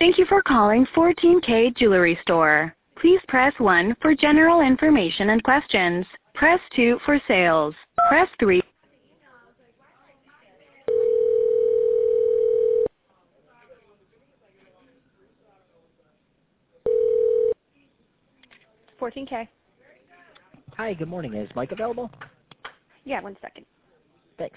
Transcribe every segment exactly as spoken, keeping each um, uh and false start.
Thank you for calling fourteen K Jewelry Store. Please press one for general information and questions. Press two for sales. Press three. fourteen K. Hi, good morning. Is Mike available? Yeah, one second. Thanks.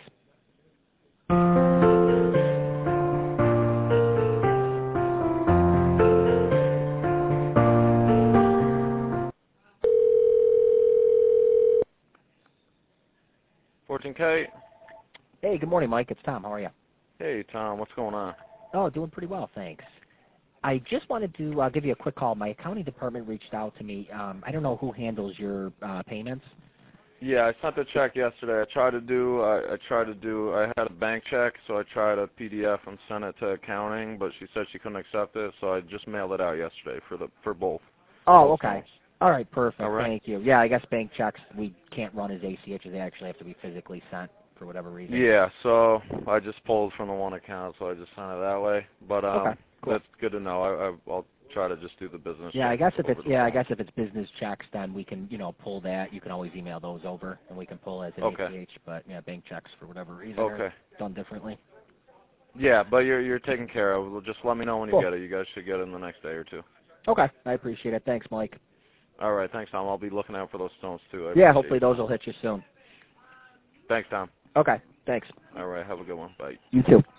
fourteen K. Hey, good morning, Mike. It's Tom. How are you? Hey, Tom. What's going on? Oh, doing pretty well, thanks. I just wanted to uh, give you a quick call. My accounting department reached out to me. Um, I don't know who handles your uh, payments. Yeah, I sent the check yesterday. I tried to do, I, I tried to do, I had a bank check, so I tried a P D F and sent it to accounting, but she said she couldn't accept it, so I just mailed it out yesterday for the for both. Oh, both okay. phones. All right, perfect. All right. Thank you. Yeah, I guess bank checks we can't run as A C H. They actually have to be physically sent for whatever reason. Yeah, so I just pulled from the one account, so I just sent it that way. But um, okay, cool. That's good to know. I, I, I'll try to just do the business. Yeah, I guess if it's yeah, phone. I guess if it's business checks, then we can you know pull that. You can always email those over, and we can pull as an Okay. A C H. But yeah, bank checks for whatever reason Okay. are done differently. Yeah, but you're you're taken care of. Well, just let me know when you Cool. get it. You guys should get it in the next day or two. Okay, I appreciate it. Thanks, Mike. All right, thanks, Tom. I'll be looking out for those stones too. I Yeah, hopefully those will hit you soon. Thanks, Tom. Okay, thanks. All right, have a good one. Bye. You too.